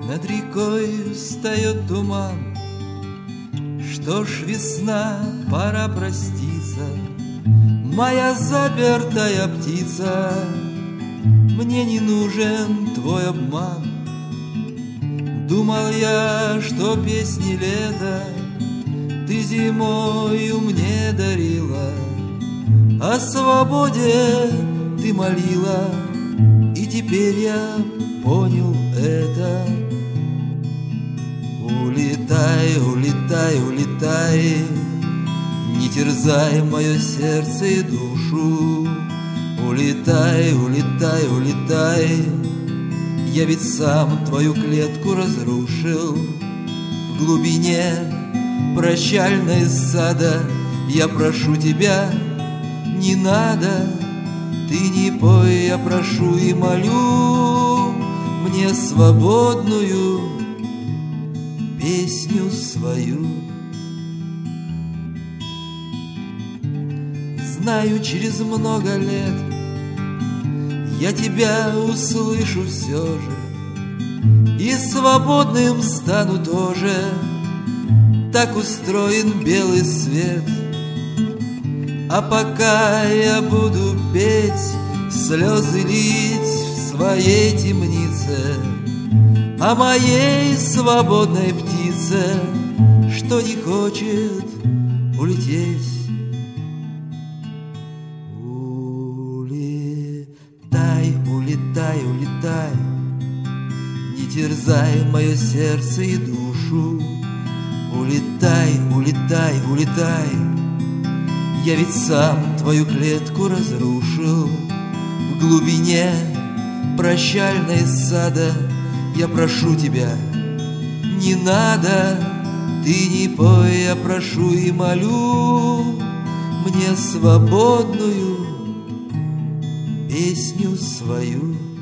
Над рекой встает туман. Что ж, весна, пора проститься, моя запертая птица. Мне не нужен твой обман. Думал я, что песни лета ты зимою мне дарила, о свободе ты молила, и теперь я понял это. Улетай, улетай, улетай, не терзай мое сердце и душу. Улетай, улетай, улетай, я ведь сам твою клетку разрушил. В глубине прощальной сада я прошу тебя, не надо. Ты не пой, я прошу и молю мне свободную песню свою. Знаю, через много лет я тебя услышу все же, и свободным стану тоже. Так устроен белый свет. А пока я буду петь, слезы лить в своей темнице о моей свободной птице, что не хочет улететь. Улетай, улетай, улетай, не терзай мое сердце и душу. Улетай, улетай, улетай, я ведь сам твою клетку разрушил. В глубине прощальной сада я прошу тебя, не надо. Ты не пой, я прошу и молю мне свободную песню свою.